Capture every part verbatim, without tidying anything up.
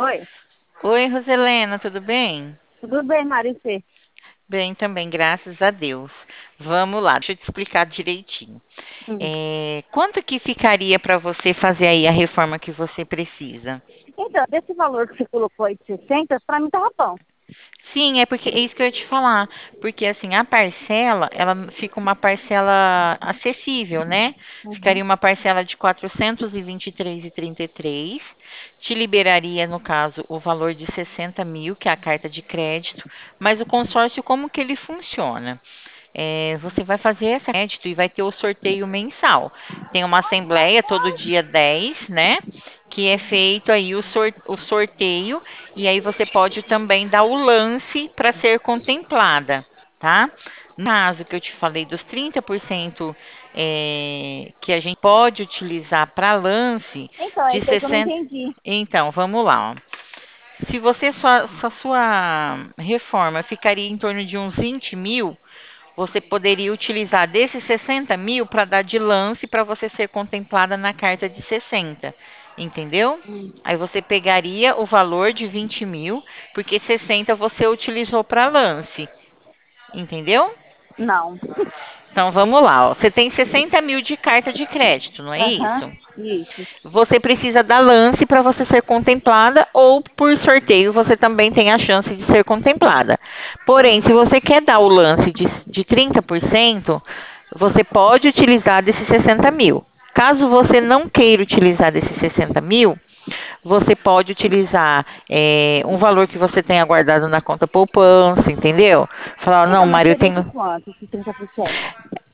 Oi, Oi, Roselena, tudo bem? tudo bem, Maricê? Bem também, graças a Deus. Vamos lá, deixa eu te explicar direitinho. Hum. É, quanto que ficaria para você fazer aí a reforma que você precisa? Então, desse valor que você colocou aí de sessenta, pra mim tava bom. Sim, é porque é isso que eu ia te falar. Porque assim, a parcela, ela fica uma parcela acessível, né? Uhum. Ficaria uma parcela de quatrocentos e vinte e três e trinta e três. Te liberaria, no caso, o valor de sessenta mil, que é a carta de crédito. Mas o consórcio, como que ele funciona? É, você vai fazer esse crédito e vai ter o sorteio mensal. Tem uma assembleia todo dia dez, né? Que é feito aí o, sor- o sorteio, e aí você pode também dar o lance para ser contemplada, tá? No caso que eu te falei dos trinta por cento é, que a gente pode utilizar para lance, Então, é de isso aí que eu não sessenta. entendi. Então, vamos lá, ó. Se você sua, sua, sua reforma ficaria em torno de uns vinte mil, você poderia utilizar desses sessenta mil para dar de lance para você ser contemplada na carta de sessenta, entendeu? Hum. Aí você pegaria o valor de vinte mil, porque sessenta você utilizou para lance, entendeu? Não. Então vamos lá, ó. Você tem sessenta mil de carta de crédito, não é Aham, isso? isso. Você precisa dar lance para você ser contemplada, ou por sorteio você também tem a chance de ser contemplada. Porém, se Uhum. você quer dar o lance de, de trinta por cento, você pode utilizar desses sessenta mil. Caso você não queira utilizar desses sessenta mil, você pode utilizar é, um valor que você tenha guardado na conta poupança, entendeu? Falar, não, Então, mas Mário, eu seria de tenho. quanto, esse trinta por cento?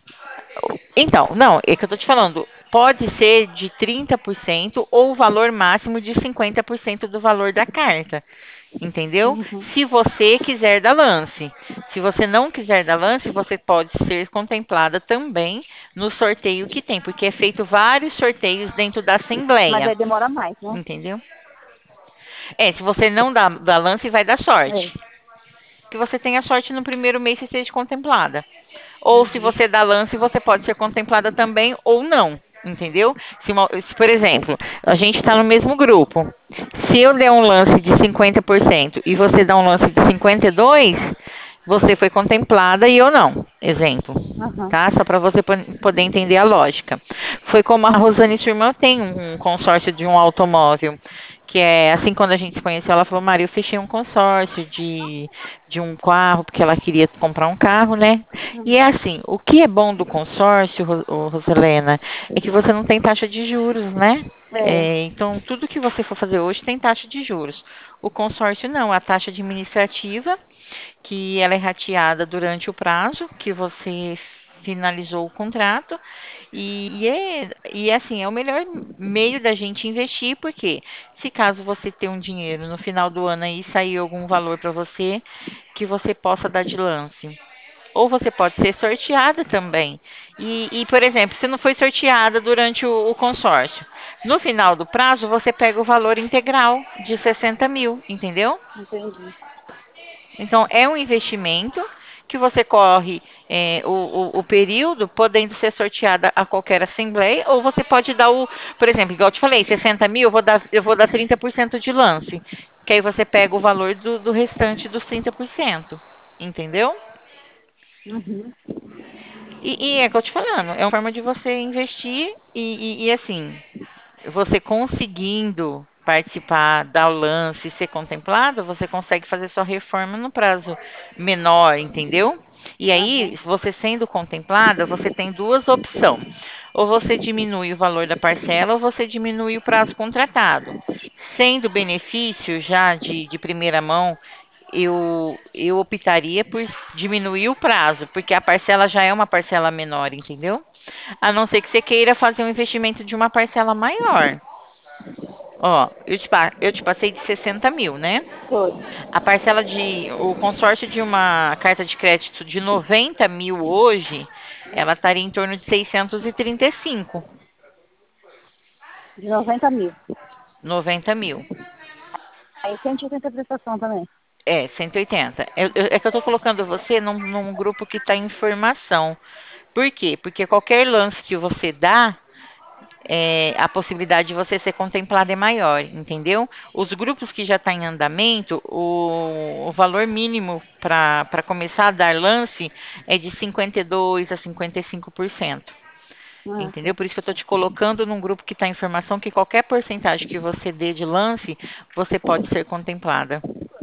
Então, não, é que eu tô te falando, pode ser de trinta por cento ou o valor máximo de cinquenta por cento do valor da carta, entendeu? Uhum. Se você quiser dar lance. Se você não quiser dar lance, você pode ser contemplada também no sorteio que tem, porque é feito vários sorteios dentro da Mas assembleia, aí demora mais, né? entendeu? É, se você não dá, dá lance, vai dar É. sorte. Que você tenha sorte no primeiro mês e seja contemplada. Ou se Uhum. você dá lance, você pode ser contemplada também ou não. Entendeu? Se, uma- se, por exemplo, a gente está no mesmo grupo. Se eu der um lance de cinquenta por cento e você dá um lance de cinquenta e dois por cento, você foi contemplada e eu não. Exemplo. Aham. Tá? Só para você po- poder entender a lógica. Foi como a Rosane e sua irmã tem um um consórcio de um automóvel. Que é assim, quando a gente se conheceu, ela falou: Maria, eu fechei um consórcio de, de um carro, porque ela queria comprar um carro, né? E é Uhum. assim: o que é bom do consórcio, Ro- ô, Roselena, é que você não tem taxa de juros, né? É. É, então, tudo que você for fazer hoje tem taxa de juros. O consórcio não, a taxa administrativa, que ela é rateada durante o prazo que você finalizou o contrato. E, e é, e é assim, é o melhor meio da gente investir, porque se caso você ter um dinheiro no final do ano aí sair algum valor para você, que você possa dar de lance. Ou você pode ser sorteada também. E, e, por exemplo, se não foi sorteada durante o, o consórcio, no final do prazo você pega o valor integral de sessenta mil, entendeu? Entendi. Então, é um investimento que você corre é, o, o, o período, podendo ser sorteada a qualquer assembleia, ou você pode dar o, por exemplo, igual eu te falei, sessenta mil, eu vou dar, eu vou dar trinta por cento de lance, que aí você pega o valor do, do restante dos trinta por cento, entendeu? Uhum. E, e é o que eu te falando, é uma forma de você investir e, e, e assim, você conseguindo participar, dar o lance, ser contemplado, você consegue fazer sua reforma no prazo menor, entendeu? E aí, Aham. você sendo contemplada, você tem duas opções. Ou você diminui o valor da parcela, ou você diminui o prazo contratado. Sendo benefício já de, de primeira mão, eu, eu optaria por diminuir o prazo, porque a parcela já é uma parcela menor, entendeu? A não ser que você queira fazer um investimento de uma parcela maior. Ó, eu te, pa- eu te passei de sessenta mil, né? Foi. A parcela de. O consórcio de uma carta de crédito de noventa mil hoje, ela estaria em torno de seiscentos e trinta e cinco. De noventa mil. noventa mil. Aí cento e oitenta a prestação também. É, cento e oitenta. Eu- eu- é que eu tô colocando você num, num grupo que está em formação. Por quê? Porque qualquer lance que você dá, é, a possibilidade de você ser contemplado é maior, entendeu? Os grupos que já estão em andamento, o, o valor mínimo para começar a dar lance é de cinquenta e dois a cinquenta e cinco por cento. Ah, Entendeu? tá. Por isso que eu estou te colocando num grupo que está em informação que qualquer porcentagem que você dê de lance, você pode ser contemplada.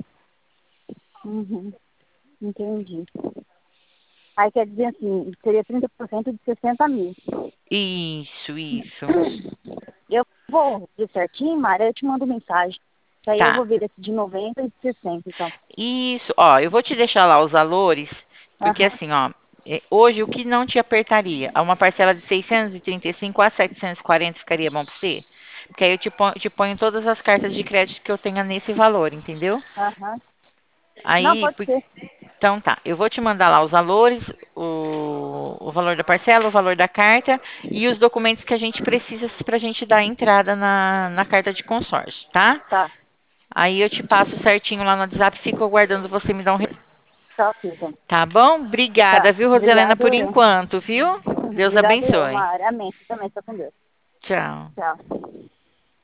Uhum. Entendi. Aí quer dizer assim, seria trinta por cento de sessenta mil. Isso, isso. Eu vou ver certinho, Mara, eu te mando mensagem. Que aí eu Tá. vou ver esse de noventa e de sessenta, então. Isso, ó, eu vou te deixar lá os valores, porque Aham. assim, ó, é, hoje o que não te apertaria? Uma parcela de seiscentos e trinta e cinco a setecentos e quarenta ficaria bom para você? Porque aí eu te ponho, te ponho todas as cartas de crédito que eu tenha nesse valor, entendeu? Aham. Não, Aí, pode por- ser. então tá, eu vou te mandar lá os valores, o, o valor da parcela, o valor da carta e os documentos que a gente precisa para a gente dar entrada na, na carta de consórcio, tá? Tá. Aí eu te passo certinho lá no WhatsApp, fico aguardando você me dar um. Tá ok, então. Tá bom? Obrigada, Tá. viu, Roselena, Obrigado por eu. enquanto, viu? Deus Obrigado eu, abençoe. Mara. Amém. Você também está com Deus. Tchau. Tchau.